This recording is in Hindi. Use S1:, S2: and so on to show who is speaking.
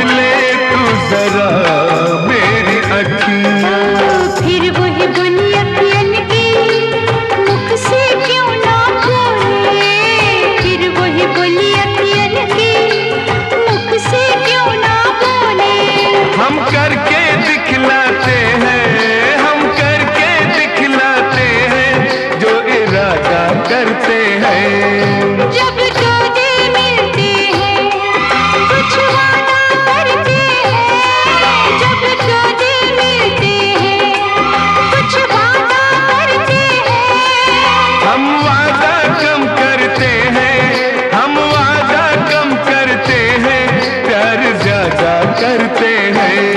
S1: ले तू जरा मेरी अखियाँ।
S2: फिर वही बुनी अखियन की मुख से क्यों ना बोले, फिर वही बुनी अखियन की मुख से क्यों ना बोले।
S1: हम करके दिखलाते हैं, हम करके दिखलाते हैं जो इरादा करते हैं।
S2: जब दो दिल मिलते हैं कुछ वादा करते हैं, जब दो दिल मिलते हैं कुछ वादा करते हैं।
S1: हम वादा कम करते हैं, हम वादा कम करते हैं, प्यार ज्यादा करते हैं।